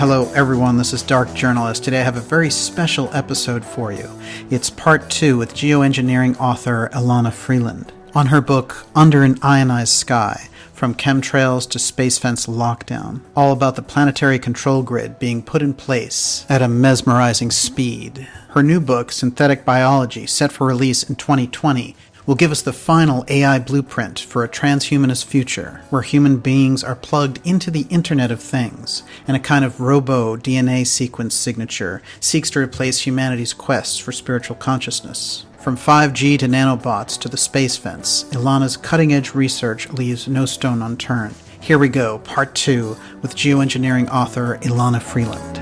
Hello everyone, this is Dark Journalist. Today I have a very special episode for you. It's part 2 with geoengineering author Elana Freeland on her book Under an Ionized Sky, From Chemtrails to Space Fence Lockdown, all about the planetary control grid being put in place at a mesmerizing speed. Her new book, Synthetic Biology, set for release in 2020, will give us the final AI blueprint for a transhumanist future where human beings are plugged into the Internet of Things, and a kind of robo-DNA sequence signature seeks to replace humanity's quest for spiritual consciousness. From 5G to nanobots to the space fence, Elana's cutting-edge research leaves no stone unturned. Here we go, part 2, with geoengineering author Elana Freeland.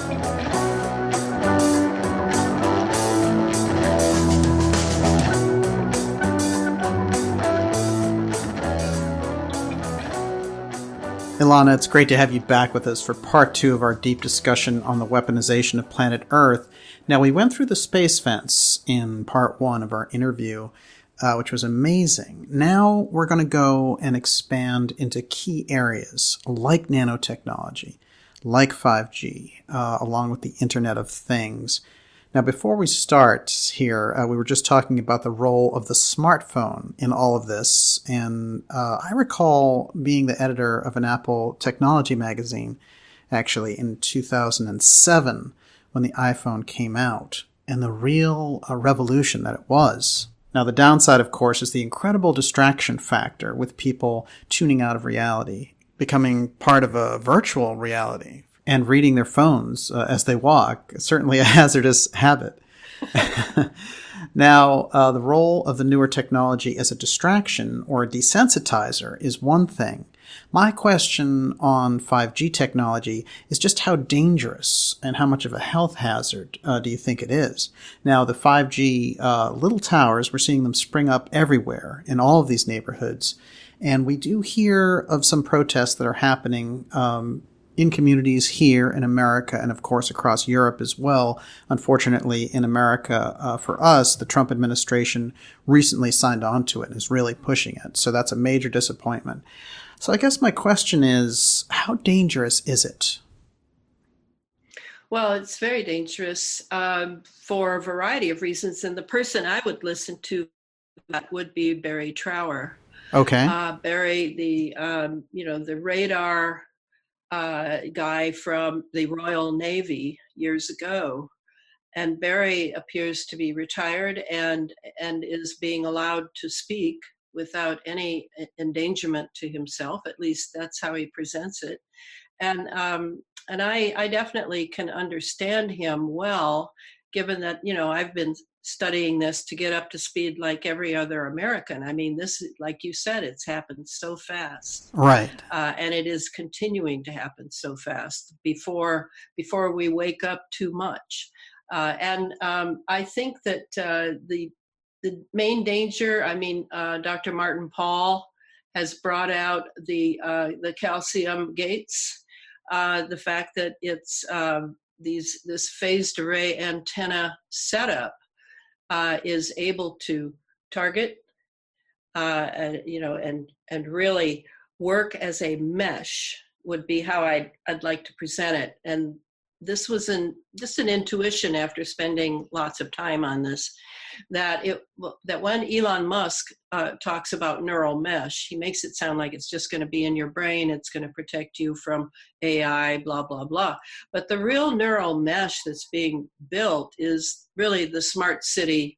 Elana, it's great to have you back with us for part 2 of our deep discussion on the weaponization of planet Earth. Now, we went through the space fence in part 1 of our interview, which was amazing. Now we're going to go and expand into key areas like nanotechnology, like 5G, along with the Internet of Things. Now, before we start here, we were just talking about the role of the smartphone in all of this, and I recall being the editor of an Apple technology magazine, actually, in 2007, when the iPhone came out, and the real revolution that it was. Now, the downside, of course, is the incredible distraction factor with people tuning out of reality, becoming part of a virtual reality, and reading their phones as they walk, certainly a hazardous habit. Now, the role of the newer technology as a distraction or a desensitizer is one thing. My question on 5G technology is just how dangerous and how much of a health hazard do you think it is? Now, the 5G little towers, we're seeing them spring up everywhere in all of these neighborhoods. And we do hear of some protests that are happening in communities here in America and, of course, across Europe as well. Unfortunately, in America, for us, the Trump administration recently signed on to it and is really pushing it. So that's a major disappointment. So I guess my question is, how dangerous is it? Well, it's very dangerous for a variety of reasons. And the person I would listen to that would be Barry Trower. Okay. Barry, the radar guy from the Royal Navy years ago. And Barry appears to be retired and is being allowed to speak without any endangerment to himself. At least that's how he presents it. And I definitely can understand him well, given that, I've been studying this to get up to speed like every other American. I mean, this, like you said, it's happened so fast. Right. And it is continuing to happen so fast before we wake up too much. I think that the main danger, Dr. Martin Pall has brought out the calcium gates, the fact that it's this phased array antenna setup is able to target, and really work as a mesh would be how I'd like to present it. And this was just an intuition after spending lots of time on this, that when Elon Musk talks about neural mesh, he makes it sound like it's just going to be in your brain, it's going to protect you from AI, blah, blah, blah. But the real neural mesh that's being built is really the smart city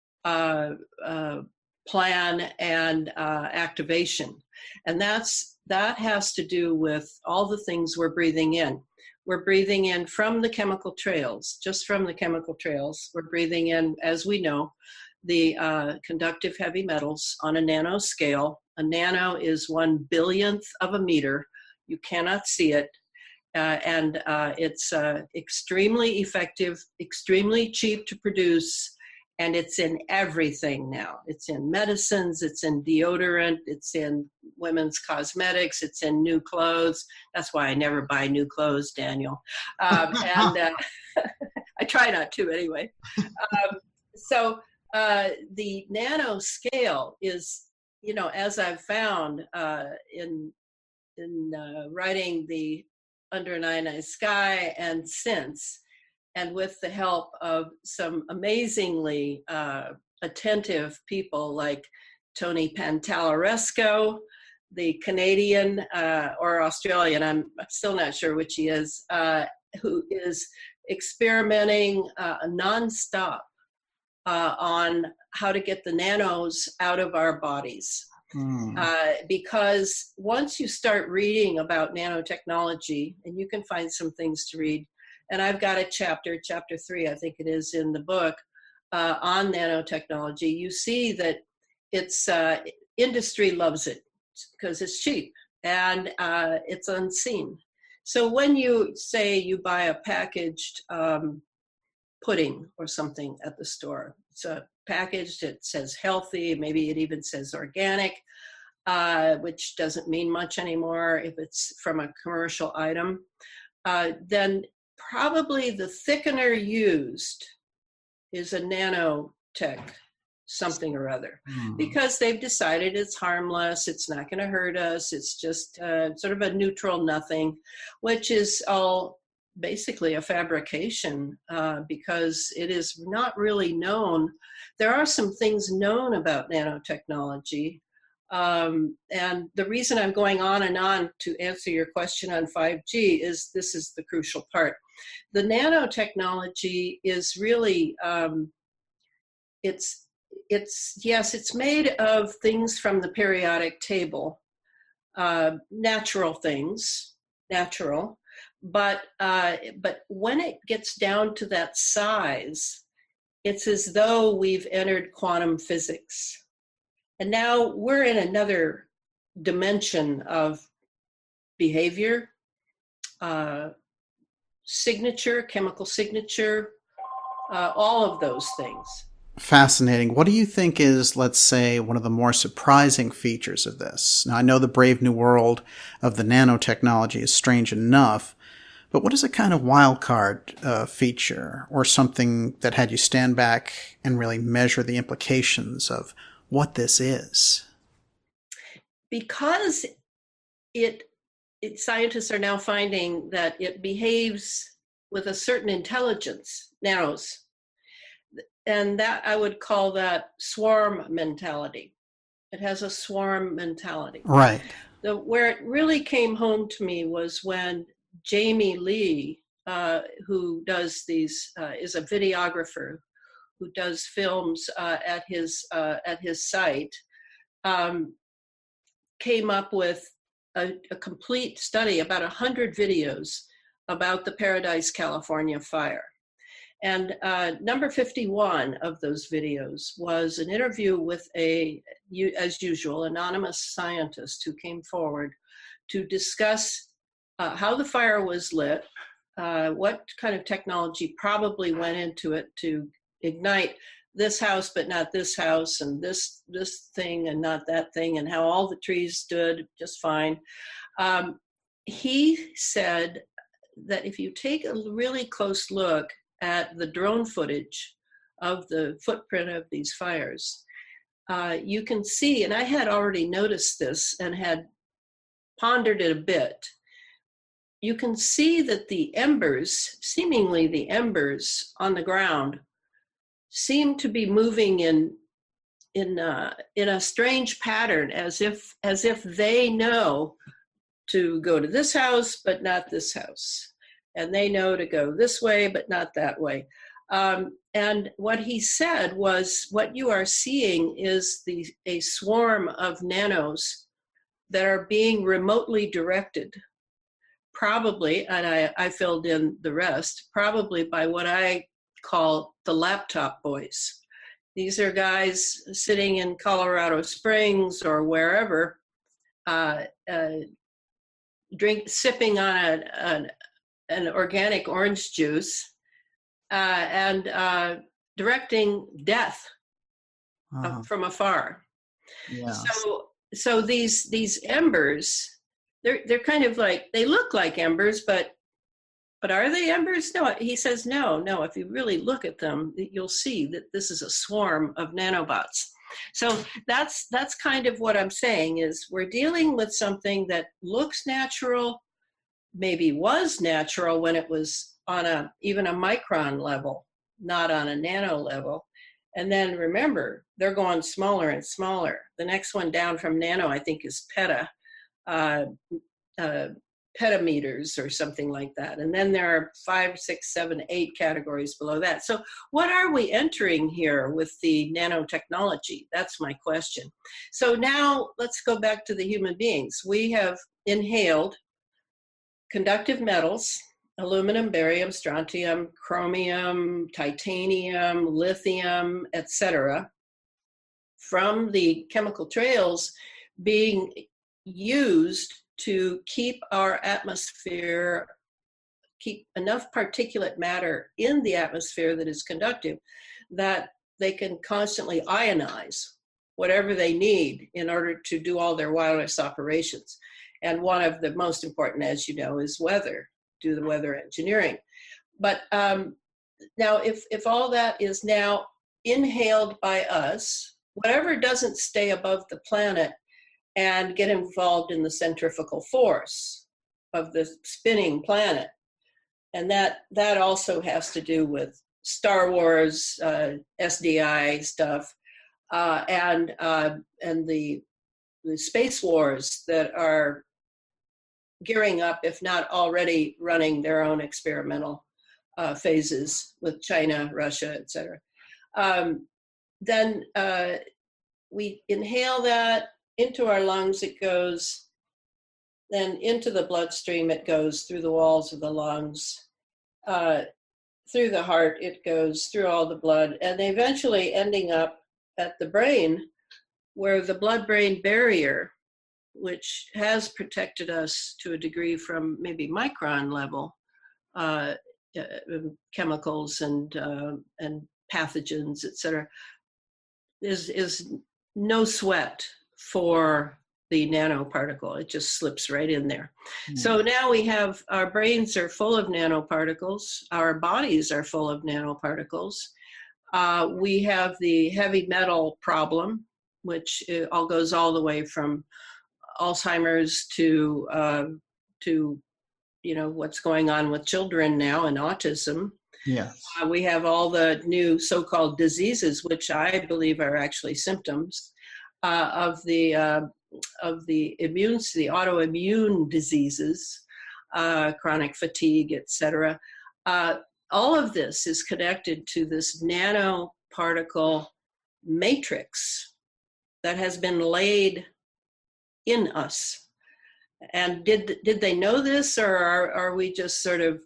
plan and activation. And that has to do with all the things we're breathing in. We're breathing in from the chemical trails, just from the chemical trails. We're breathing in, as we know, the conductive heavy metals on a nano scale. A nano is 1/1000th of a meter. You cannot see it. And it's extremely effective, extremely cheap to produce, and it's in everything now. It's in medicines, it's in deodorant, it's in women's cosmetics, it's in new clothes. That's why I never buy new clothes, Daniel. I try not to anyway. So the nano scale is, as I've found in writing the Under an Ionized Sky and since, and with the help of some amazingly attentive people like Tony Pantalaresco, the Canadian or Australian, I'm still not sure which he is, who is experimenting nonstop on how to get the nanos out of our bodies. Because once you start reading about nanotechnology, and you can find some things to read, and I've got a chapter 3, I think it is in the book, on nanotechnology, you see that it's industry loves it because it's cheap and it's unseen. So when you say you buy a packaged pudding or something at the store, it's a packaged, it says healthy, maybe it even says organic, which doesn't mean much anymore if it's from a commercial item, then probably the thickener used is a nanotech something or other, because they've decided it's harmless, it's not going to hurt us, it's just sort of a neutral nothing, which is all basically a fabrication, because it is not really known. There are some things known about nanotechnology, and the reason I'm going on and on to answer your question on 5G is this is the crucial part. The nanotechnology is really, it's made of things from the periodic table, natural things, but when it gets down to that size, it's as though we've entered quantum physics. And now we're in another dimension of behavior, signature, chemical signature, all of those things. Fascinating. What do you think is, let's say, one of the more surprising features of this? Now, I know the brave new world of the nanotechnology is strange enough, but what is a kind of wild card feature or something that had you stand back and really measure the implications of what this is? Because scientists are now finding that it behaves with a certain intelligence, nanos, and that I would call that swarm mentality. It has a swarm mentality. Right. Where it really came home to me was when Jamie Lee, who does these, is a videographer who does films at his site, came up with a complete study, about 100 videos about the Paradise, California fire. And number 51 of those videos was an interview with as usual, anonymous scientist who came forward to discuss how the fire was lit, what kind of technology probably went into it to ignite this house but not this house, and this thing and not that thing, and how all the trees stood just fine. He said that if you take a really close look at the drone footage of the footprint of these fires, you can see, and I had already noticed this and had pondered it a bit, you can see that the embers, seemingly the embers on the ground, seem to be moving in a strange pattern, as if they know to go to this house but not this house, and they know to go this way but not that way. And what he said was, what you are seeing is a swarm of nanos that are being remotely directed, probably, and I filled in the rest, probably by what I call the laptop boys. These are guys sitting in Colorado Springs or wherever, sipping on an organic orange juice, and directing death from afar. Yeah. So these embers, they're kind of like, they look like embers, but are they embers? No, he says no. If you really look at them, you'll see that this is a swarm of nanobots. So that's kind of what I'm saying, is we're dealing with something that looks natural, maybe was natural when it was on even a micron level, not on a nano level. And then remember, they're going smaller and smaller. The next one down from nano, I think, is uh, petameters or something like that. And then there are 5, 6, 7, 8 categories below that. So what are we entering here with the nanotechnology? That's my question. So now let's go back to the human beings. We have inhaled conductive metals, aluminum, barium, strontium, chromium, titanium, lithium, etc., from the chemical trails being used to keep our atmosphere, keep enough particulate matter in the atmosphere that is conductive that they can constantly ionize whatever they need in order to do all their wireless operations. And one of the most important, as you know, is weather, do the weather engineering. But now if all that is now inhaled by us, whatever doesn't stay above the planet and get involved in the centrifugal force of the spinning planet. And that also has to do with Star Wars, SDI stuff, and the space wars that are gearing up, if not already running their own experimental phases with China, Russia, etc. Then we inhale that into our lungs, it goes, then into the bloodstream, it goes through the walls of the lungs, through the heart, it goes through all the blood, and eventually ending up at the brain, where the blood-brain barrier, which has protected us to a degree from maybe micron level chemicals and pathogens, etc., is no sweat for the nanoparticle. It just slips right in there. Mm. So now we have, our brains are full of nanoparticles. Our bodies are full of nanoparticles. We have the heavy metal problem, which all goes all the way from Alzheimer's to what's going on with children now and autism. Yes. We have all the new so-called diseases, which I believe are actually symptoms of the autoimmune diseases, chronic fatigue, etc. All of this is connected to this nanoparticle matrix that has been laid in us. And did they know this, or are we just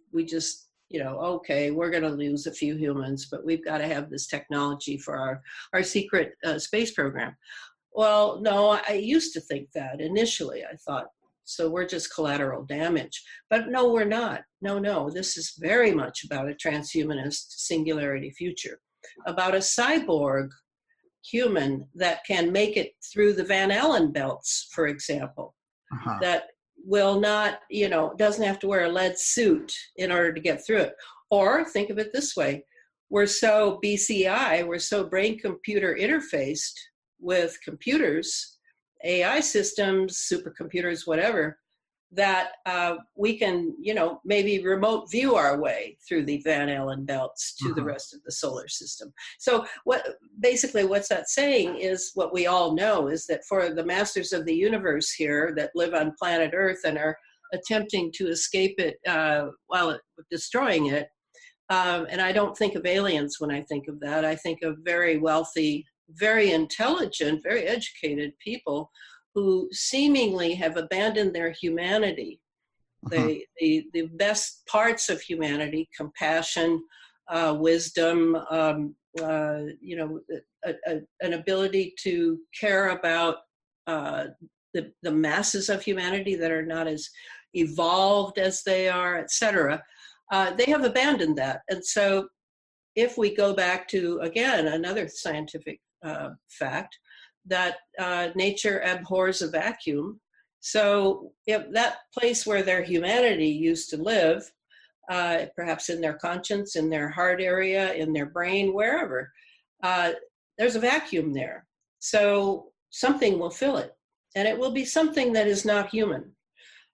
okay, we're going to lose a few humans, but we've got to have this technology for our secret space program? Well, no, I used to think that initially. I thought, so we're just collateral damage. But no, we're not. No, this is very much about a transhumanist singularity future, about a cyborg human that can make it through the Van Allen belts, for example, that will not, doesn't have to wear a lead suit in order to get through it. Or think of it this way, we're so BCI, we're so brain-computer interfaced with computers, AI systems, supercomputers, whatever, that we can, maybe remote view our way through the Van Allen belts to the rest of the solar system. So what's that saying is what we all know, is that for the masters of the universe here that live on planet Earth and are attempting to escape it while destroying it, and I don't think of aliens when I think of that. I think of very wealthy, very intelligent, very educated people who seemingly have abandoned their humanity, the best parts of humanity, compassion, wisdom, an ability to care about the masses of humanity that are not as evolved as they are, etc. They have abandoned that. And so if we go back to, again, another scientific fact, that nature abhors a vacuum. So if that place where their humanity used to live, perhaps in their conscience, in their heart area, in their brain, wherever, there's a vacuum there. So something will fill it, and it will be something that is not human.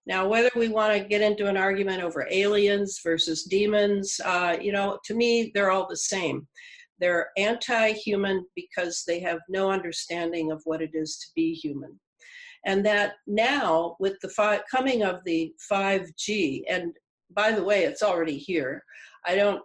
Now, whether we want to get into an argument over aliens versus demons, to me, they're all the same. They're anti-human because they have no understanding of what it is to be human. And that now, with the coming of the 5G, and by the way, it's already here. I don't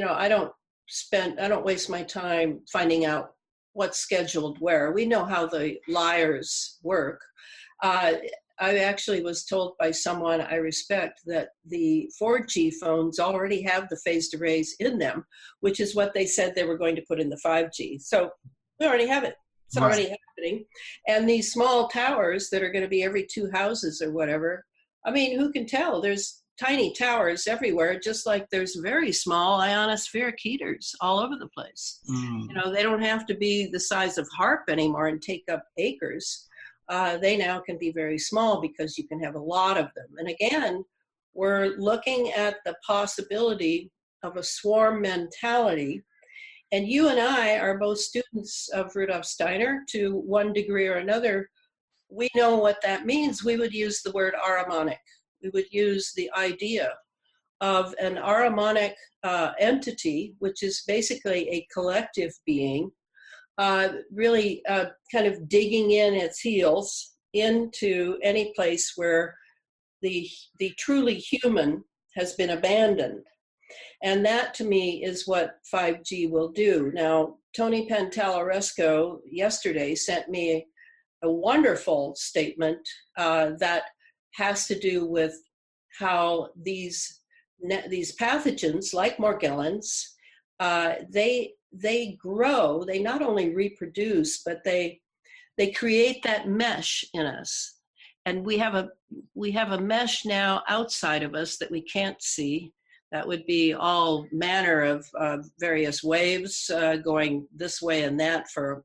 waste my time finding out what's scheduled where. We know how the liars work. I actually was told by someone I respect that the 4G phones already have the phased arrays in them, which is what they said they were going to put in the 5G. So we already have it. It's already happening. And these small towers that are going to be every 2 houses or whatever, I mean, who can tell? There's tiny towers everywhere, just like there's very small ionospheric heaters all over the place. They don't have to be the size of HAARP anymore and take up acres. They now can be very small because you can have a lot of them. And again, we're looking at the possibility of a swarm mentality. And you and I are both students of Rudolf Steiner to one degree or another. We know what that means. We would use the word ahrimanic. We would use the idea of an ahrimanic entity, which is basically a collective being, really kind of digging in its heels into any place where the truly human has been abandoned. And that, to me, is what 5G will do. Now, Tony Pantalaresco yesterday sent me a wonderful statement that has to do with how these pathogens, like Morgellons, they grow. They not only reproduce, but they create that mesh in us. And we have a mesh now outside of us that we can't see. That would be all manner of various waves going this way and that for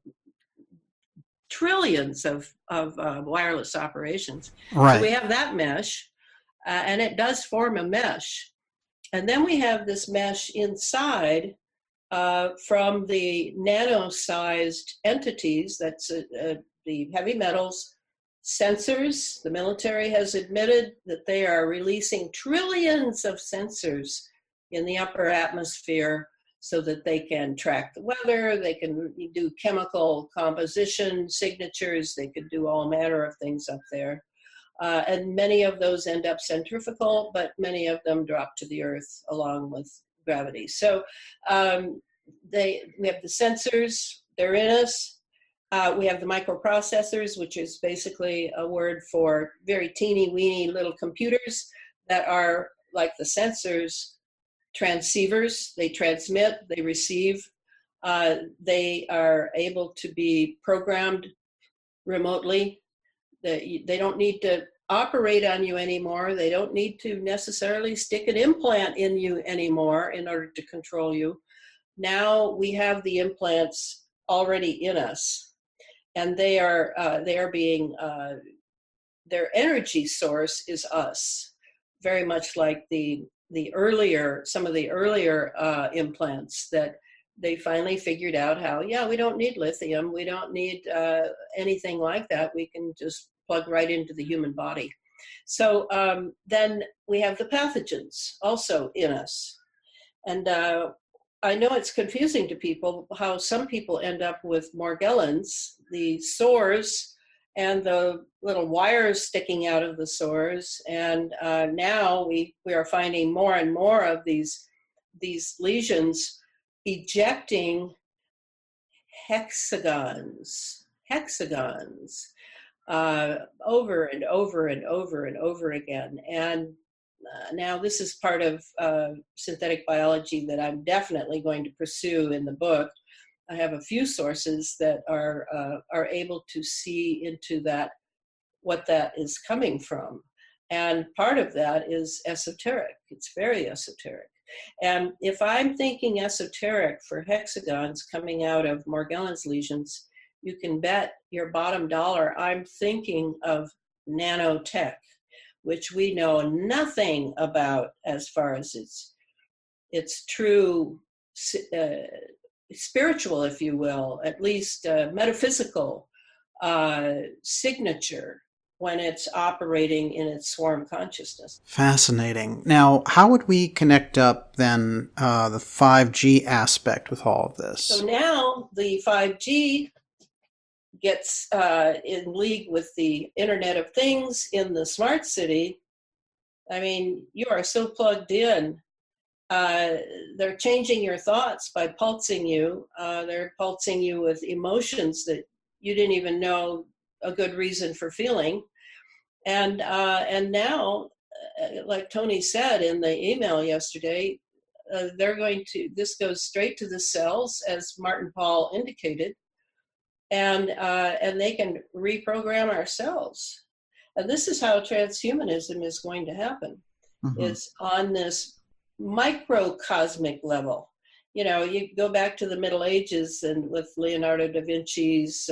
trillions of wireless operations. Right. So we have that mesh, and it does form a mesh. And then we have this mesh inside from the nano-sized entities, that's the heavy metals, sensors. The military has admitted that they are releasing trillions of sensors in the upper atmosphere so that they can track the weather, they can do chemical composition signatures, they could do all manner of things up there. And many of those end up centrifugal, but many of them drop to the earth along with gravity. So we have the sensors, they're in us. We have the microprocessors, which is basically a word for very teeny weeny little computers that are like the sensors, transceivers. They transmit, they receive. They are able to be programmed remotely. They don't need to operate on you anymore. They don't need to necessarily stick an implant in you anymore in order to control you. Now we have the implants already in us. And they are being, their energy source is us, very much like some of the earlier implants that they finally figured out how, we don't need lithium, we don't need anything like that, we can just plug right into the human body. So then we have the pathogens also in us. And I know it's confusing to people how some people end up with Morgellons, the sores and the little wires sticking out of the sores. And now we are finding more and more of these lesions ejecting hexagons over and over and over and over again. And now this is part of synthetic biology that I'm definitely going to pursue in the book. I have a few sources that are able to see into that, what that is coming from. And part of that is esoteric. It's very esoteric. And if I'm thinking esoteric for hexagons coming out of Morgellons lesions, you can bet your bottom dollar I'm thinking of nanotech, which we know nothing about as far as its true spiritual, if you will, at least metaphysical signature when it's operating in its swarm consciousness. Fascinating. Now, how would we connect up then the 5G aspect with all of this? So now the 5G gets in league with the Internet of Things in the smart city. I mean, you are so plugged in. They're changing your thoughts by pulsing you. They're pulsing you with emotions that you didn't even know a good reason for feeling. And now, like Tony said in the email yesterday, this goes straight to the cells, as Martin Pall indicated, and they can reprogram our cells. And this is how transhumanism is going to happen, is on this microcosmic level. You know, you go back to the Middle Ages and with Leonardo da Vinci's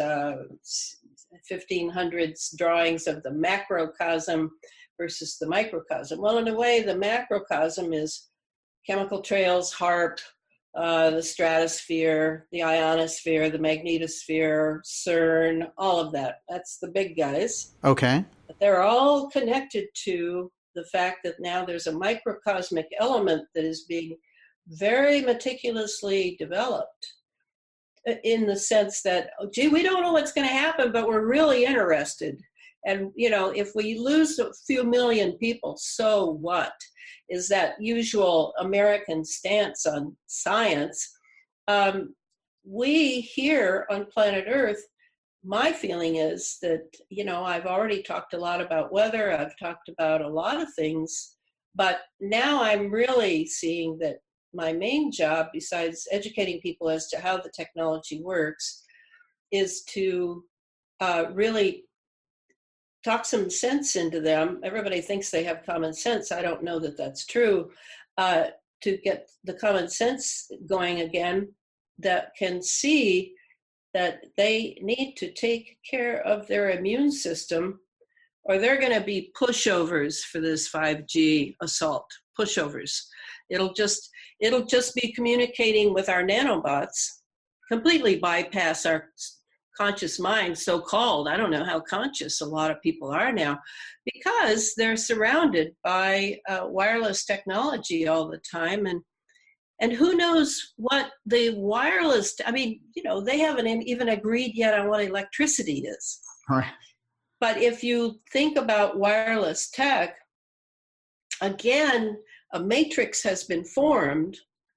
1500s drawings of the macrocosm versus the microcosm. Well, in a way, the macrocosm is chemical trails, HAARP, the stratosphere, the ionosphere, the magnetosphere, CERN, all of that. That's the big guys. Okay. But they're all connected to the fact that now there's a microcosmic element that is being very meticulously developed, in the sense that, gee, we don't know what's going to happen, but we're really interested. And, you know, if we lose a few million people, so what? Is that usual American stance on science. We here on planet Earth, my feeling is that, you know, I've already talked a lot about weather, I've talked about a lot of things, but now I'm really seeing that my main job, besides educating people as to how the technology works, is to really talk some sense into them. Everybody thinks they have common sense. I don't know that that's true. To get the common sense going again, that can see that they need to take care of their immune system, or they're going to be pushovers for this 5G assault. Pushovers. It'll just be communicating with our nanobots, completely bypass our conscious mind, so-called. I don't know how conscious a lot of people are now, because they're surrounded by wireless technology all the time, and who knows what the wireless, I mean, you know, they haven't even agreed yet on what electricity is. Right. But if you think about wireless tech, again, a matrix has been formed.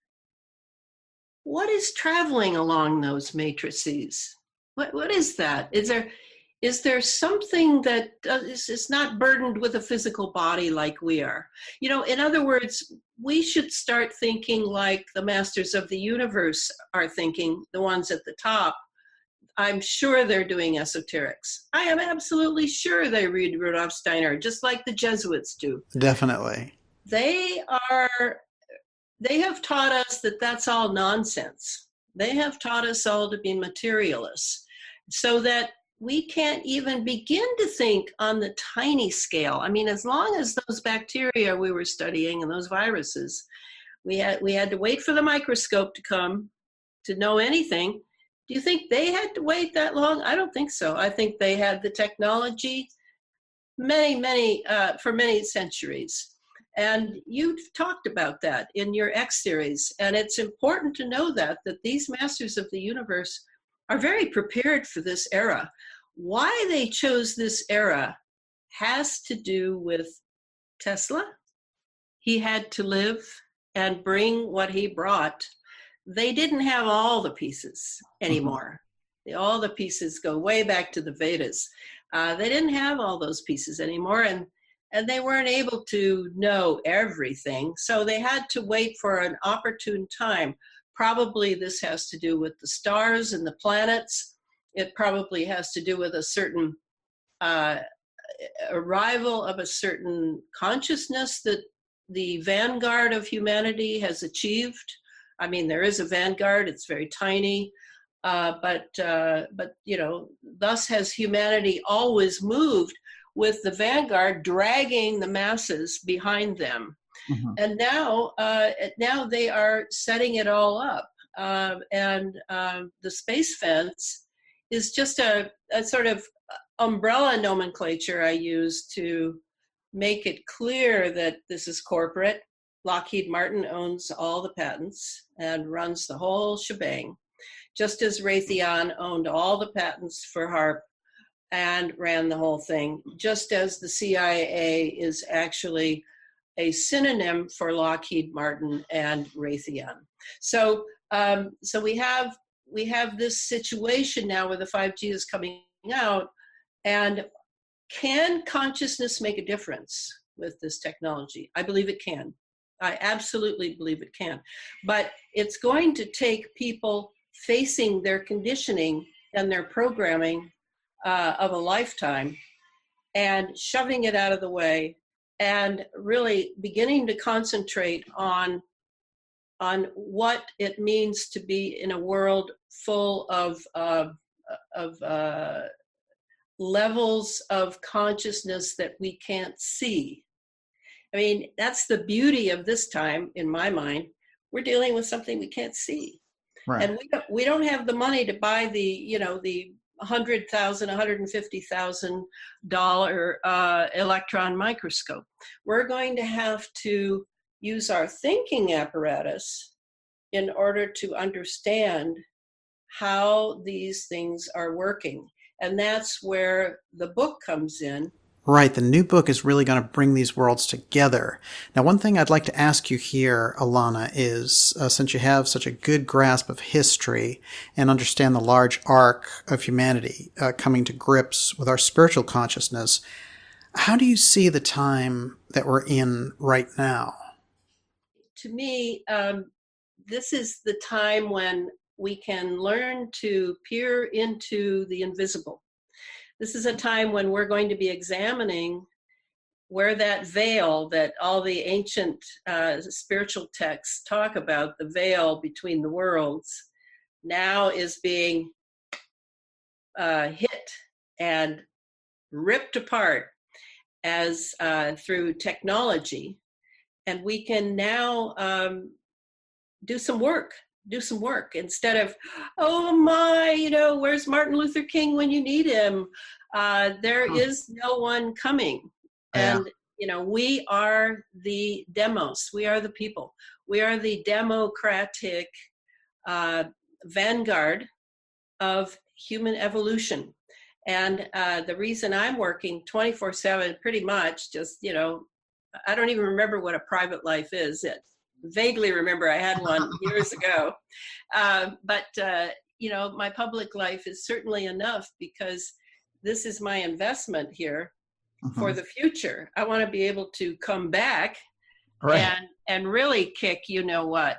What is traveling along those matrices? What is that? Is there something that is not burdened with a physical body like we are? You know, in other words, we should start thinking like the masters of the universe are thinking, the ones at the top. I'm sure they're doing esoterics. I am absolutely sure they read Rudolf Steiner, just like the Jesuits do. Definitely. They have taught us that that's all nonsense. They have taught us all to be materialists, so that we can't even begin to think on the tiny scale. I mean, as long as those bacteria we were studying and those viruses, we had to wait for the microscope to come to know anything. Do you think they had to wait that long? I don't think so. I think they had the technology for many centuries. And you've talked about that in your X series. And it's important to know that these masters of the universe are very prepared for this era. Why they chose this era has to do with Tesla. He had to live and bring what he brought. They didn't have all the pieces anymore. All the pieces go way back to the Vedas. They didn't have all those pieces anymore, and they weren't able to know everything. So they had to wait for an opportune time. Probably this has to do with the stars and the planets. It probably has to do with a certain arrival of a certain consciousness that the vanguard of humanity has achieved. I mean, there is a vanguard, it's very tiny, but you know, thus has humanity always moved, with the vanguard dragging the masses behind them. And now they are setting it all up. And the space fence is just a sort of umbrella nomenclature I use to make it clear that this is corporate. Lockheed Martin owns all the patents and runs the whole shebang, just as Raytheon owned all the patents for HAARP and ran the whole thing, just as the CIA is actually a synonym for Lockheed Martin and Raytheon. So, so we have this situation now where the 5G is coming out, and can consciousness make a difference with this technology? I believe it can. I absolutely believe it can. But it's going to take people facing their conditioning and their programming of a lifetime and shoving it out of the way and really beginning to concentrate on what it means to be in a world full of levels of consciousness that we can't see. I mean, that's the beauty of this time, in my mind. We're dealing with something we can't see. Right. And we don't have the money to buy the $100,000, $150,000 electron microscope. We're going to have to use our thinking apparatus in order to understand how these things are working. And that's where the book comes in. Right. The new book is really going to bring these worlds together. Now, one thing I'd like to ask you here, Alana, is since you have such a good grasp of history and understand the large arc of humanity coming to grips with our spiritual consciousness, how do you see the time that we're in right now? To me, this is the time when we can learn to peer into the invisible. This is a time when we're going to be examining where that veil that all the ancient spiritual texts talk about, the veil between the worlds, now is being hit and ripped apart as through technology. And we can now do some work instead of, oh my, where's Martin Luther King when you need him? There is no one coming. Yeah. And, we are the demos. We are the people. We are the democratic vanguard of human evolution. And the reason I'm working 24/7, pretty much just, I don't even remember what a private life is. Vaguely remember I had one years ago. But my public life is certainly enough because this is my investment here for the future. I want to be able to come back and really kick, what.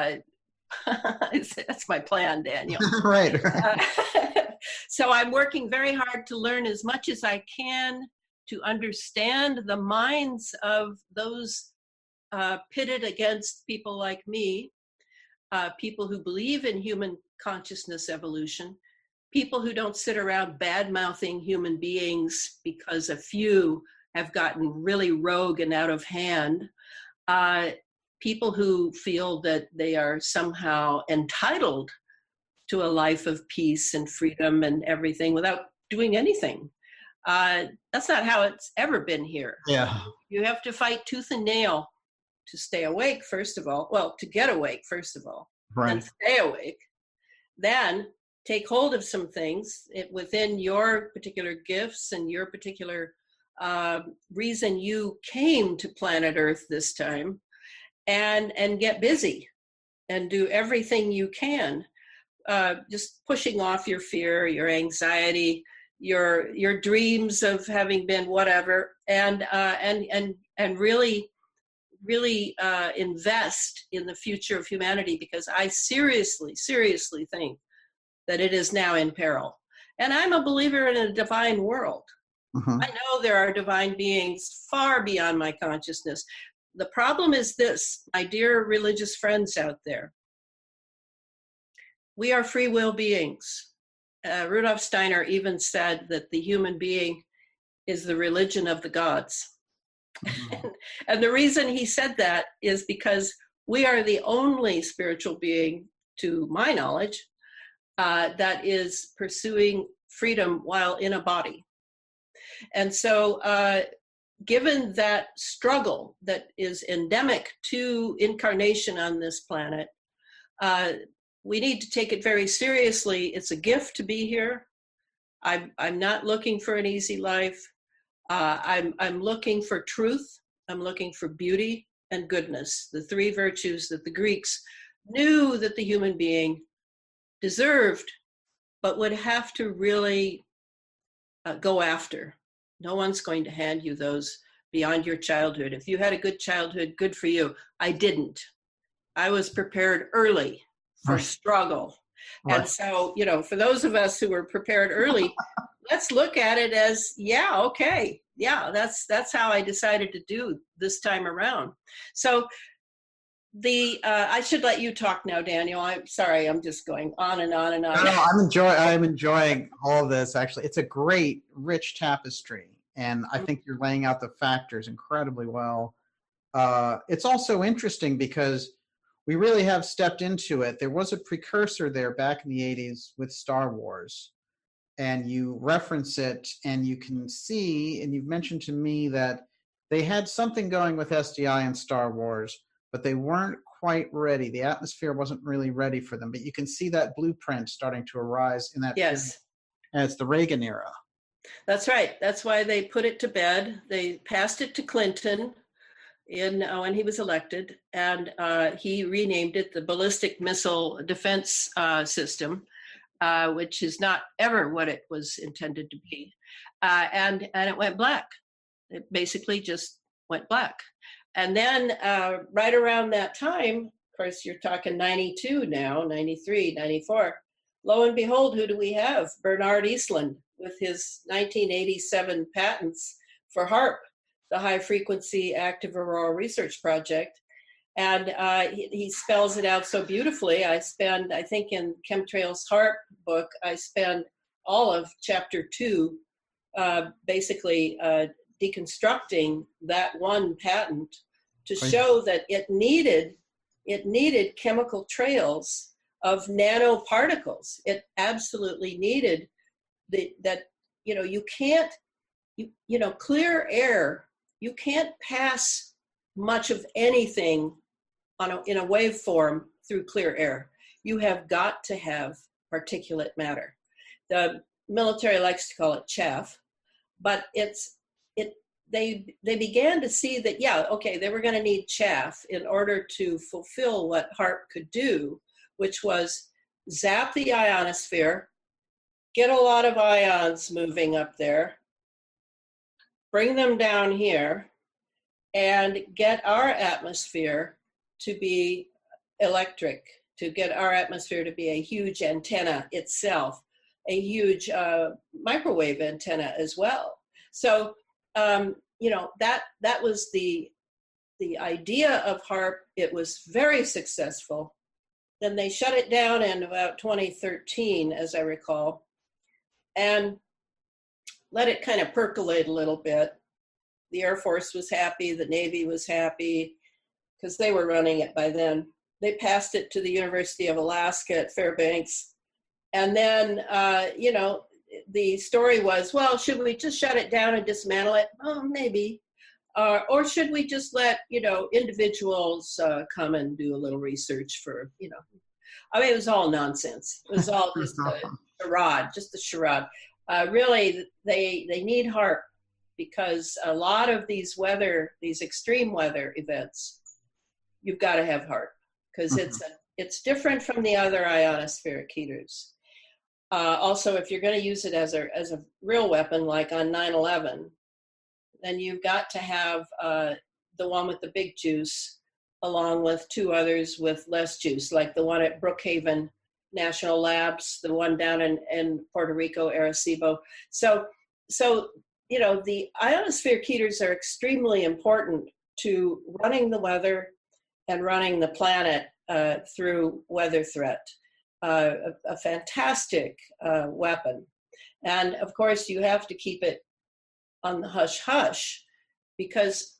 That's my plan, Daniel. Right. So I'm working very hard to learn as much as I can to understand the minds of those pitted against people like me, people who believe in human consciousness evolution, people who don't sit around bad-mouthing human beings because a few have gotten really rogue and out of hand, people who feel that they are somehow entitled to a life of peace and freedom and everything without doing anything. That's not how it's ever been here. Yeah. You have to fight tooth and nail to stay awake, first of all. Well, to get awake, first of all. Right. And stay awake. Then take hold of some things within your particular gifts and your particular reason you came to planet Earth this time, and get busy and do everything you can. Just pushing off your fear, your anxiety, your dreams of having been whatever, and really invest in the future of humanity, because I seriously think that it is now in peril. And I'm a believer in a divine world. I know there are divine beings far beyond my consciousness. The problem is this, my dear religious friends out there. We are free will beings. Rudolf Steiner even said that the human being is the religion of the gods. And the reason he said that is because we are the only spiritual being, to my knowledge, that is pursuing freedom while in a body. And so, given that struggle that is endemic to incarnation on this planet, we need to take it very seriously. It's a gift to be here. I'm not looking for an easy life. I'm looking for truth. I'm looking for beauty and goodness, the three virtues that the Greeks knew that the human being deserved, but would have to really go after. No one's going to hand you those beyond your childhood. If you had a good childhood, good for you. I didn't. I was prepared early for struggle. Right. And so, for those of us who were prepared early, let's look at it as, yeah, okay. Yeah, that's how I decided to do this time around. So I should let you talk now, Daniel. I'm sorry, I'm just going on and on and on. No, I'm enjoying all of this, actually. It's a great, rich tapestry, and I think you're laying out the factors incredibly well. It's also interesting because we really have stepped into it. There was a precursor there back in the 80s with Star Wars, and you reference it, and you can see, and you've mentioned to me that they had something going with SDI and Star Wars, but they weren't quite ready. The atmosphere wasn't really ready for them, but you can see that blueprint starting to arise in that period. And it's the Reagan era. That's right. That's why they put it to bed. They passed it to Clinton when he was elected, and he renamed it the Ballistic Missile Defense System, which is not ever what it was intended to be. And it went black. It basically just went black. And then right around that time, of course, you're talking 92 now, 93, 94. Lo and behold, who do we have? Bernard Eastlund with his 1987 patents for HAARP, the High Frequency Active Auroral Research Project. And he spells it out so beautifully. I think in Chemtrails HAARP book, I spend all of chapter 2 basically deconstructing that one patent to show that it needed chemical trails of nanoparticles. It absolutely needed you can't, clear air, you can't pass much of anything in a waveform through clear air. You have got to have particulate matter. The military likes to call it chaff, but they began to see that, they were going to need chaff in order to fulfill what HAARP could do, which was zap the ionosphere, get a lot of ions moving up there, bring them down here, and get our atmosphere to be electric, to get our atmosphere to be a huge antenna itself, a huge microwave antenna as well. So, that was the idea of HAARP. It was very successful. Then they shut it down in about 2013, as I recall, and let it kind of percolate a little bit. The Air Force was happy, the Navy was happy, because they were running it by then. They passed it to the University of Alaska at Fairbanks. And then, the story was, well, should we just shut it down and dismantle it? Oh, maybe. Or should we just let, individuals come and do a little research for, it was all nonsense. It was all just a charade. Really, they need HAARP because a lot of these extreme weather events, you've got to have HAARP because it's different from the other ionospheric heaters. Also, if you're going to use it as a real weapon, like on 9/11, then you've got to have the one with the big juice, along with two others with less juice, like the one at Brookhaven National Labs, the one down in Puerto Rico, Arecibo. So the ionospheric heaters are extremely important to running the weather and running the planet through weather threat. A fantastic weapon. And of course, you have to keep it on the hush-hush because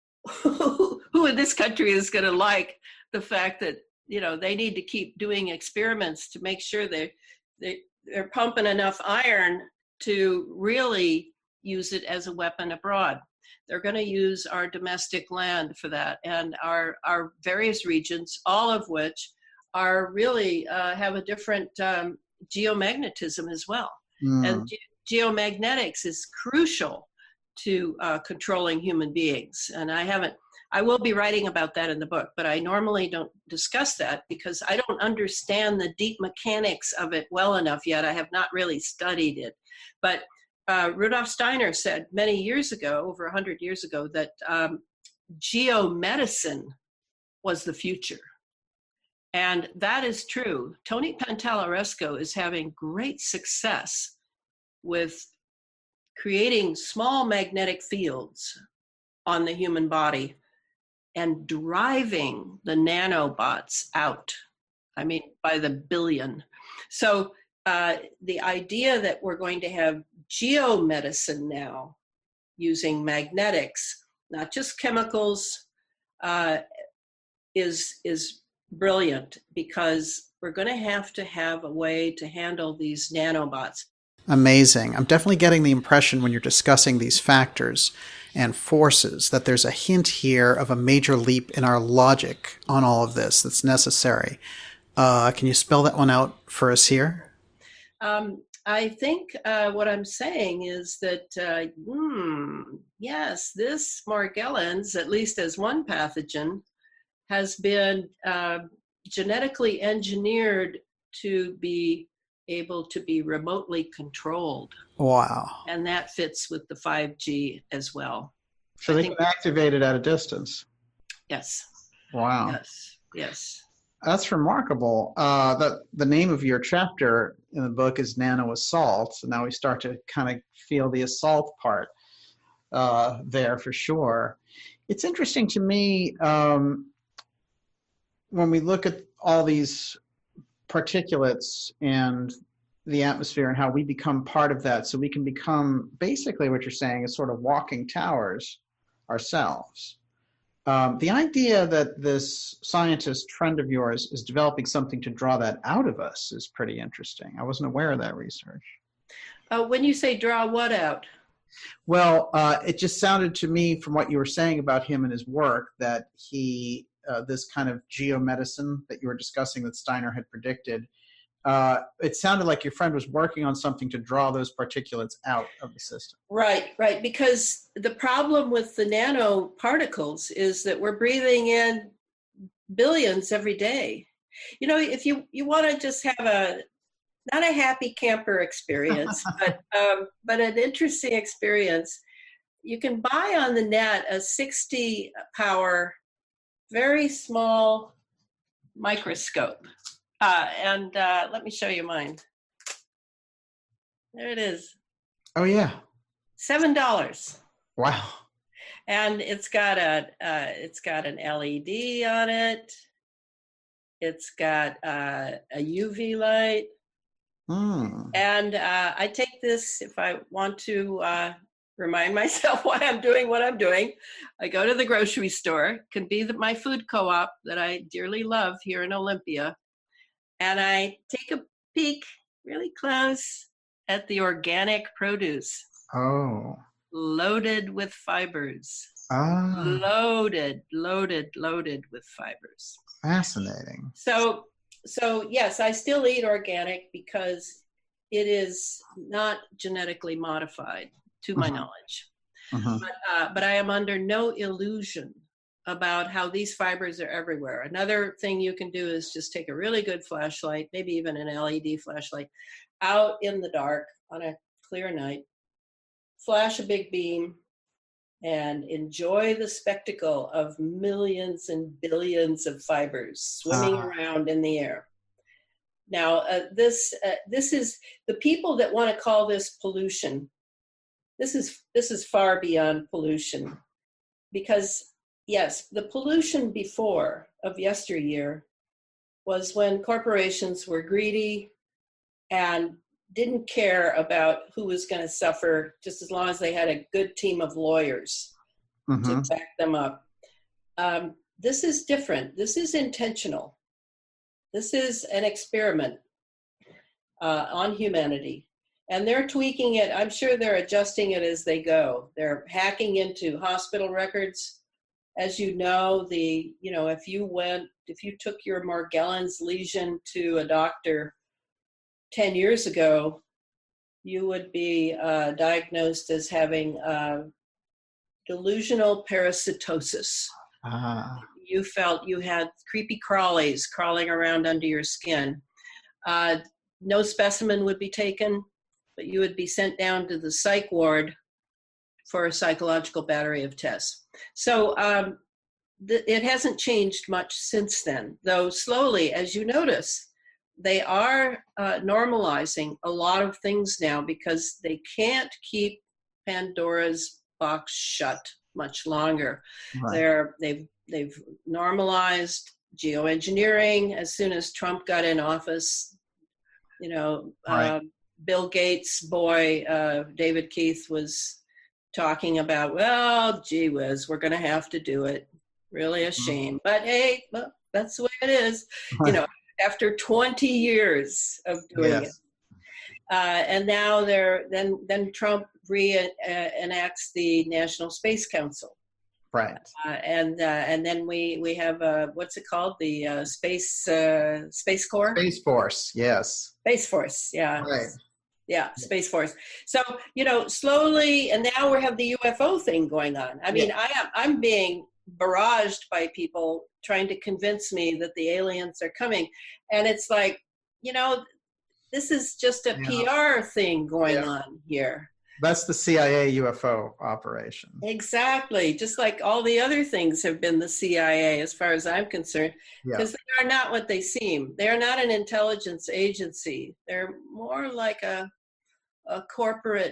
who in this country is going to like the fact that, they need to keep doing experiments to make sure they're pumping enough iron to really, use it as a weapon abroad. They're going to use our domestic land for that, and our various regions, all of which are really have a different geomagnetism as well. And geomagnetics is crucial to controlling human beings. And I will be writing about that in the book, but I normally don't discuss that because I don't understand the deep mechanics of it well enough yet. I have not really studied it. But Rudolf Steiner said many years ago, over 100 years ago, that geomedicine was the future. And that is true. Tony Pantalaresco is having great success with creating small magnetic fields on the human body and driving the nanobots out. I mean, by the billion. So the idea that we're going to have geomedicine now using magnetics, not just chemicals, is brilliant, because we're going to have a way to handle these nanobots. Amazing. I'm definitely getting the impression when you're discussing these factors and forces that there's a hint here of a major leap in our logic on all of this that's necessary. Can you spell that one out for us here? I think what I'm saying is that, yes, this Morgellons, at least as one pathogen, has been genetically engineered to be able to be remotely controlled. Wow. And that fits with the 5G as well. So they can activate it at a distance. Yes. Wow. Yes. That's remarkable. The name of your chapter in the book is Nano Assault. So now we start to kind of feel the assault part there for sure. It's interesting to me when we look at all these particulates and the atmosphere and how we become part of that, so we can become, basically what you're saying is sort of walking towers ourselves. The idea that this scientist friend of yours is developing something to draw that out of us is pretty interesting. I wasn't aware of that research. When you say draw what out? Well, it just sounded to me from what you were saying about him and his work that he, this kind of geomedicine that you were discussing that Steiner had predicted, it sounded like your friend was working on something to draw those particulates out of the system. Right. Because the problem with the nanoparticles is that we're breathing in billions every day. You know, if you want to just have not a happy camper experience, but an interesting experience, you can buy on the net a 60 power, very small microscope. And let me show you mine. There it is. Oh yeah. $7. Wow. And it's got an LED on it. It's got a UV light. And I take this if I want to remind myself why I'm doing what I'm doing. I go to the grocery store. It can be my food co-op that I dearly love here in Olympia. And I take a peek really close at the organic produce. Oh. Loaded with fibers. Loaded with fibers. Fascinating. So yes, I still eat organic because it is not genetically modified, to my knowledge. But I am under no illusion about how these fibers are everywhere. Another thing you can do is just take a really good flashlight, maybe even an LED flashlight, out in the dark on a clear night, flash a big beam, and enjoy the spectacle of millions and billions of fibers swimming around in the air. Now, this is the people that want to call this pollution. This is far beyond pollution, because yes, the pollution before of yesteryear was when corporations were greedy and didn't care about who was going to suffer, just as long as they had a good team of lawyers to back them up. This is different. This is intentional. This is an experiment on humanity. And they're tweaking it. I'm sure they're adjusting it as they go. They're hacking into hospital records. As you know, if you took your Morgellons lesion to a doctor 10 years ago, you would be diagnosed as having delusional parasitosis. You felt you had creepy crawlies crawling around under your skin. No specimen would be taken, but you would be sent down to the psych ward for a psychological battery of tests. So it hasn't changed much since then, though slowly, as you notice, they are normalizing a lot of things now because they can't keep Pandora's box shut much longer. Right. They've normalized geoengineering as soon as Trump got in office. Right. Bill Gates' boy, David Keith, was talking about, well, gee whiz, we're going to have to do it. Really a shame. But hey, well, that's the way it is. Right. After 20 years of doing it. And now then Trump enacts the National Space Council. Right. And then we have what's it called? The Space Corps? Space Force, yes. Space Force, yeah. Right. Yeah, Space Force. So, slowly, and now we have the UFO thing going on. I mean, I'm being barraged by people trying to convince me that the aliens are coming. And it's like, this is just a PR thing going on here. That's the CIA UFO operation. Exactly. Just like all the other things have been the CIA, as far as I'm concerned, because they are not what they seem. They are not an intelligence agency. They're more like a corporate,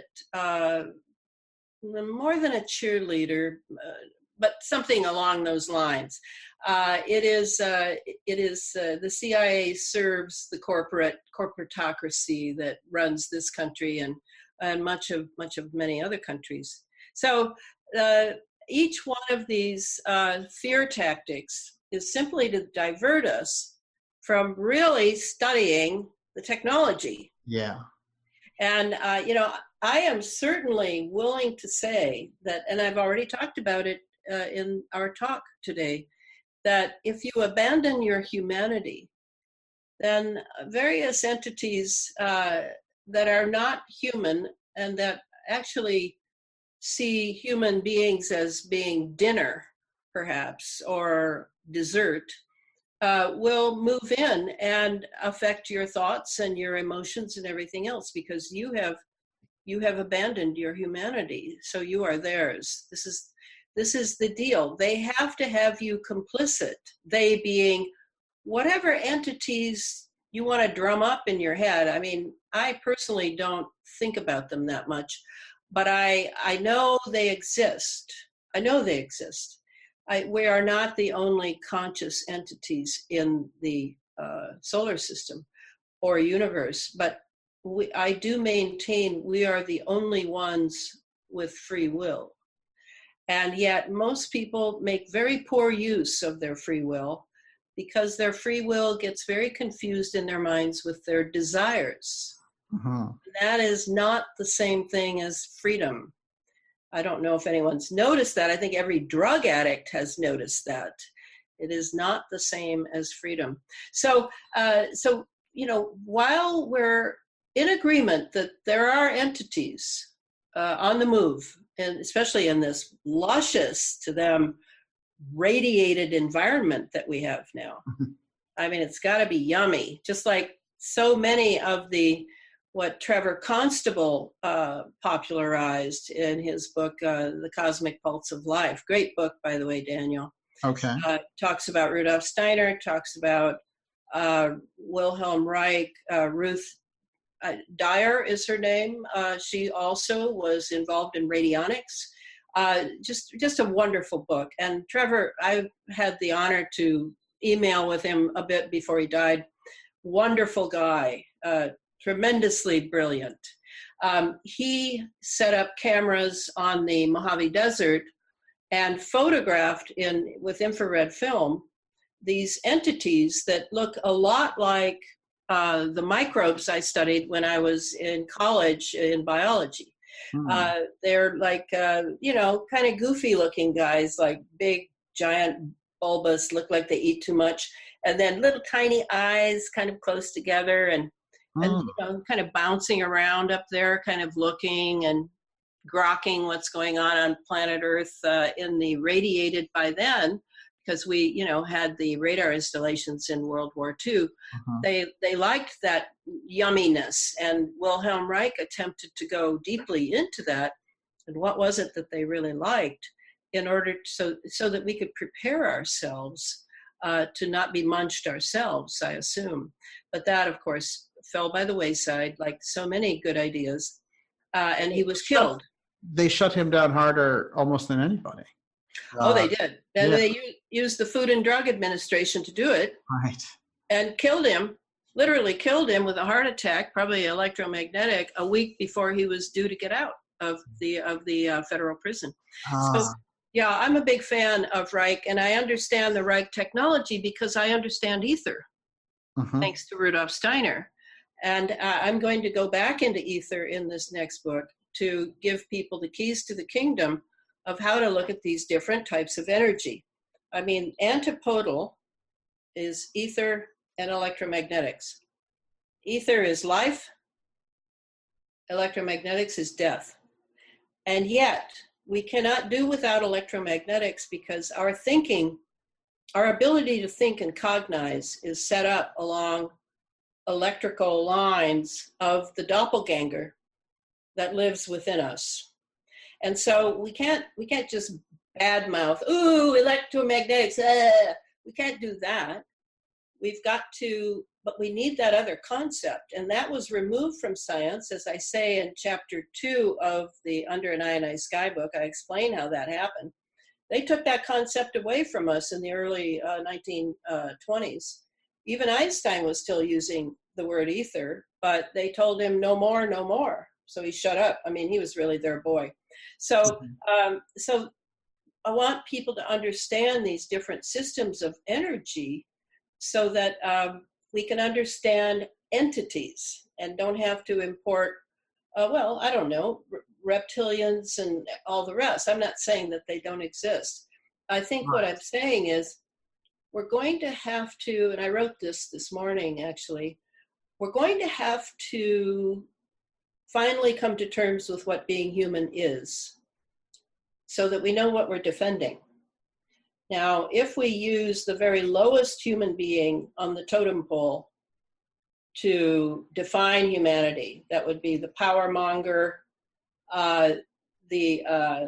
more than a cheerleader, but something along those lines. It is the CIA serves the corporatocracy that runs this country and much of many other countries. So each one of these fear tactics is simply to divert us from really studying the technology. Yeah. And I am certainly willing to say that, and I've already talked about it in our talk today, that if you abandon your humanity, then various entities that are not human and that actually see human beings as being dinner, perhaps, or dessert, will move in and affect your thoughts and your emotions and everything else, because you have abandoned your humanity, so you are theirs. This is the deal. They have to have you complicit, they being whatever entities you want to drum up in your head. I mean, I personally don't think about them that much, but I know they exist. I know they exist. We are not the only conscious entities in the solar system or universe, but I do maintain we are the only ones with free will. And yet most people make very poor use of their free will because their free will gets very confused in their minds with their desires. Mm-hmm. That is not the same thing as freedom. I don't know if anyone's noticed that. I think every drug addict has noticed that. It is not the same as freedom. So while we're in agreement that there are entities on the move, and especially in this luscious, to them, radiated environment that we have now. Mm-hmm. I mean, it's got to be yummy, just like so many of what Trevor Constable popularized in his book, The Cosmic Pulse of Life. Great book, by the way, Daniel. Okay. Talks about Rudolf Steiner, talks about Wilhelm Reich, Ruth Dyer is her name. She also was involved in radionics. Just a wonderful book. And Trevor, I had the honor to email with him a bit before he died. Wonderful guy, tremendously brilliant. He set up cameras on the Mojave Desert and photographed with infrared film these entities that look a lot like the microbes I studied when I was in college in biology. They're like, kind of goofy looking guys, like big, giant, bulbous, look like they eat too much. And then little tiny eyes kind of close together and kind of bouncing around up there, kind of looking and grokking what's going on planet Earth in the radiated by then, because we, had the radar installations in World War II. They liked that yumminess, and Wilhelm Reich attempted to go deeply into that. And what was it that they really liked in order so that we could prepare ourselves to not be munched ourselves, I assume. But that, of course, fell by the wayside, like so many good ideas, and he was killed. They shut him down harder almost than anybody. They did. And they used the Food and Drug Administration to do it. Right. And killed him, literally killed him with a heart attack, probably electromagnetic, a week before he was due to get out of the federal prison. So, yeah, I'm a big fan of Reich, and I understand the Reich technology because I understand ether, thanks to Rudolf Steiner. And I'm going to go back into ether in this next book to give people the keys to the kingdom of how to look at these different types of energy. I mean, antipodal is ether and electromagnetics. Ether is life, electromagnetics is death. And yet, we cannot do without electromagnetics because our thinking, our ability to think and cognize is set up along electrical lines of the doppelganger that lives within us. And so we can't just badmouth, ooh, electromagnetics, we can't do that. We've got to, but we need that other concept. And that was removed from science, as I say in chapter 2 of the Under an Ionized Sky book. I explain how that happened. They took that concept away from us in the early 1920s. Even Einstein was still using the word ether, but they told him no more, no more. So he shut up. I mean, he was really their boy. So I want people to understand these different systems of energy so that we can understand entities and don't have to import, reptilians and all the rest. I'm not saying that they don't exist. I think what I'm saying is we're going to have to, and I wrote this morning actually, we're going to have to finally come to terms with what being human is so that we know what we're defending. Now, if we use the very lowest human being on the totem pole to define humanity, that would be the power monger, the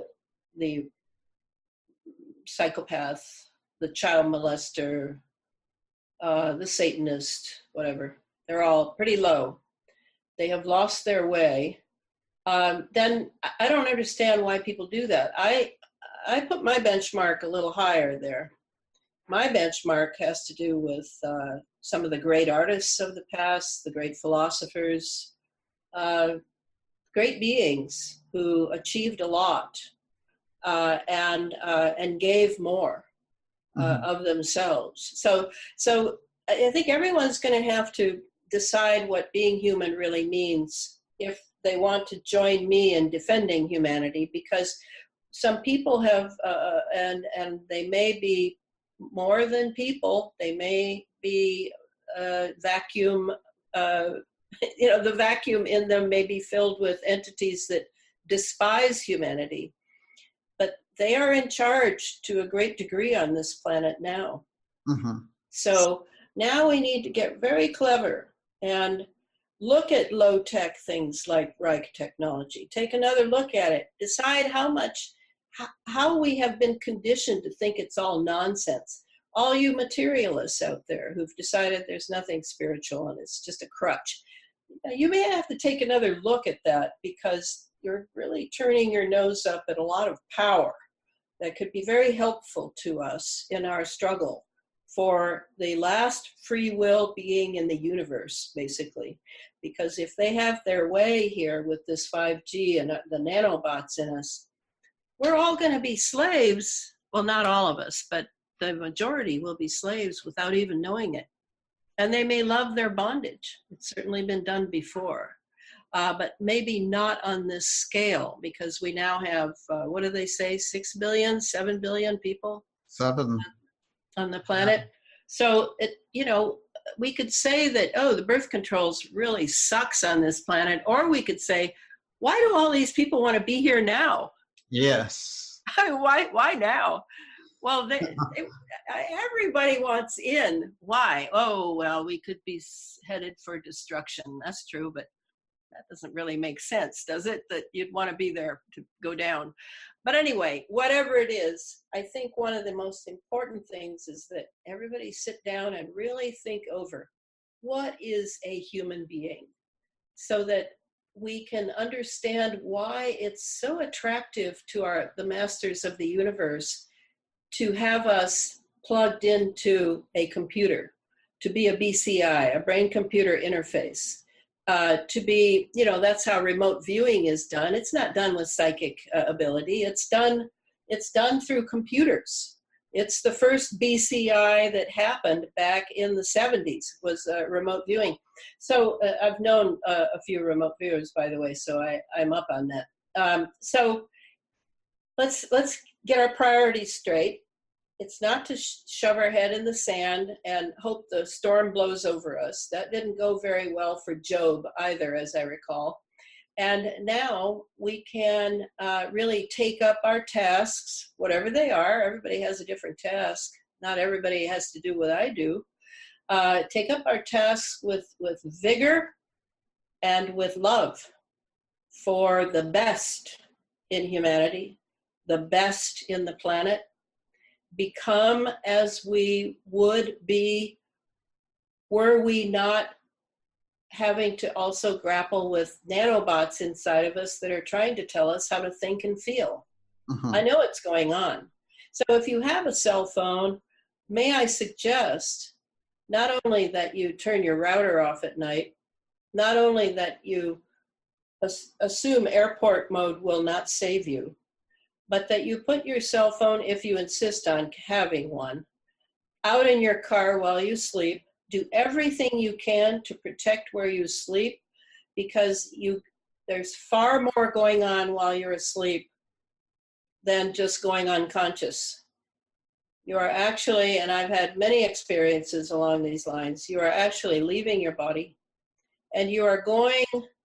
psychopath, the child molester, the Satanist, whatever. They're all pretty low. They have lost their way. Then I don't understand why people do that. I put my benchmark a little higher there. My benchmark has to do with some of the great artists of the past, the great philosophers, great beings who achieved a lot and gave more of themselves. So I think everyone's going to have to decide what being human really means if they want to join me in defending humanity, because some people have, and they may be more than people, they may be vacuum, the vacuum in them may be filled with entities that despise humanity, but they are in charge to a great degree on this planet now. So now we need to get very clever and look at low-tech things like Reich technology. Take another look at it. Decide how we have been conditioned to think it's all nonsense. All you materialists out there who've decided there's nothing spiritual and it's just a crutch. You may have to take another look at that, because you're really turning your nose up at a lot of power that could be very helpful to us in our struggle for the last free will being in the universe, basically. Because if they have their way here with this 5G and the nanobots in us, we're all going to be slaves. Well, not all of us, but the majority will be slaves without even knowing it. And they may love their bondage. It's certainly been done before. But maybe not on this scale, because we now have, what do they say, 6 billion, 7 billion people 7 on the planet. So, we could say that, oh, the birth controls really sucks on this planet. Or we could say, why do all these people want to be here now? Yes. Why now? Well, everybody wants in. Why? Oh, well, we could be headed for destruction. That's true, but that doesn't really make sense, does it? That you'd want to be there to go down. But anyway, whatever it is, I think one of the most important things is that everybody sit down and really think over what is a human being, so that we can understand why it's so attractive to the masters of the universe to have us plugged into a computer, to be a BCI, a brain-computer interface. To be, that's how remote viewing is done. It's not done with psychic ability. It's done through computers. It's the first BCI that happened back in the 70s was remote viewing. So I've known a few remote viewers, by the way, so I'm up on that. So let's get our priorities straight. It's not to shove our head in the sand and hope the storm blows over us. That didn't go very well for Job either, as I recall. And now we can really take up our tasks, whatever they are. Everybody has a different task. Not everybody has to do what I do. Take up our tasks with vigor and with love for the best in humanity, the best in the planet. Become as we would be were we not having to also grapple with nanobots inside of us that are trying to tell us how to think and feel. Mm-hmm. I know it's going on. So if you have a cell phone, may I suggest not only that you turn your router off at night, not only that you assume airport mode will not save you, but that you put your cell phone, if you insist on having one, out in your car while you sleep. Do everything you can to protect where you sleep, because there's far more going on while you're asleep than just going unconscious. You are actually, and I've had many experiences along these lines, you are actually leaving your body, and you are going,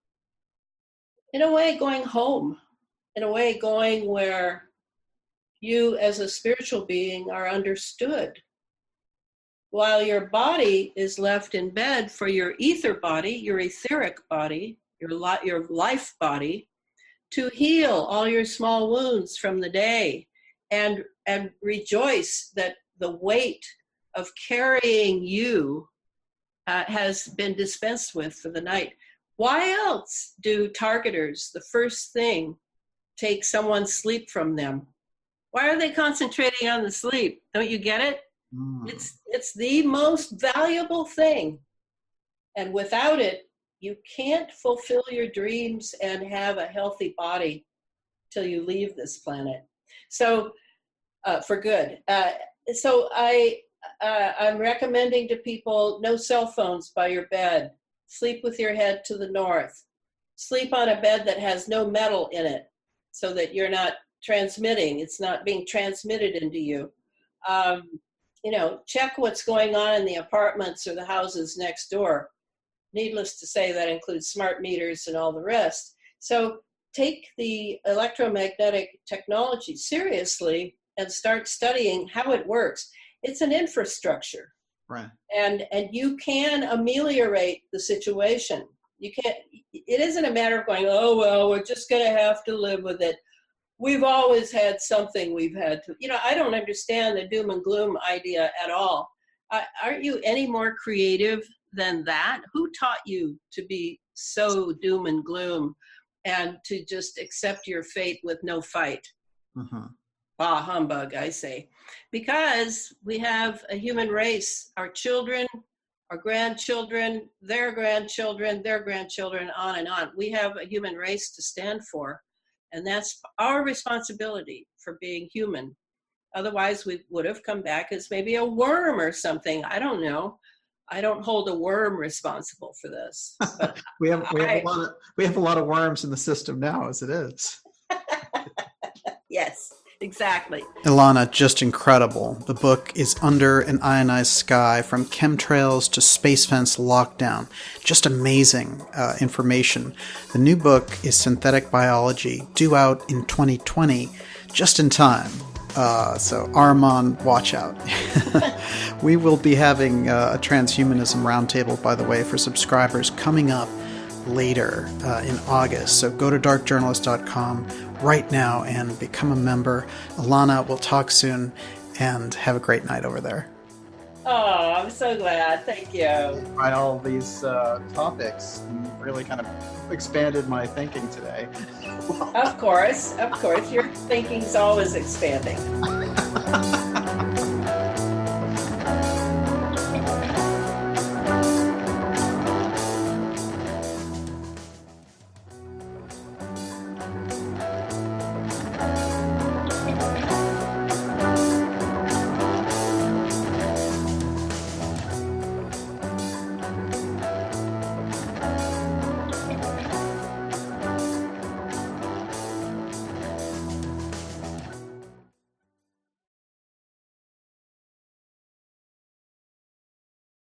in a way, going home. In a way, going where you as a spiritual being are understood, while your body is left in bed for your ether body, your etheric body, your life body, to heal all your small wounds from the day and rejoice that the weight of carrying you has been dispensed with for the night. Why else do targeters, the first thing, take someone's sleep from them? Why are they concentrating on the sleep? Don't you get it? It's the most valuable thing. And without it, you can't fulfill your dreams and have a healthy body till you leave this planet. So, for good. So I'm recommending to people, no cell phones by your bed. Sleep with your head to the north. Sleep on a bed that has no metal in it, so that you're not transmitting. It's not being transmitted into you. Check what's going on in the apartments or the houses next door. Needless to say, that includes smart meters and all the rest. So take the electromagnetic technology seriously and start studying how it works. It's an infrastructure. Right. And you can ameliorate the situation. It isn't a matter of going, oh, well, we're just going to have to live with it. We've always had something we've had to, I don't understand the doom and gloom idea at all. Aren't you any more creative than that? Who taught you to be so doom and gloom and to just accept your fate with no fight? Mm-hmm. Bah, humbug, I say. Because we have a human race, our children, our grandchildren, their grandchildren, on and on. We have a human race to stand for. And that's our responsibility for being human. Otherwise, we would have come back as maybe a worm or something. I don't know. I don't hold a worm responsible for this. But we have a lot of worms in the system now, as it is. Yes, exactly. Ilana, just incredible. The book is Under an Ionized Sky, From Chemtrails to Space Fence Lockdown. Just amazing information. The new book is Synthetic Biology, due out in 2020, just in time. So Armand, watch out. We will be having a transhumanism roundtable, by the way, for subscribers coming up later in August. So go to darkjournalist.com right now and become a member. Ilana, we'll talk soon, and have a great night over there. Oh, I'm so glad. Thank you. Right, all these topics really kind of expanded my thinking today. Of course. Your thinking's always expanding.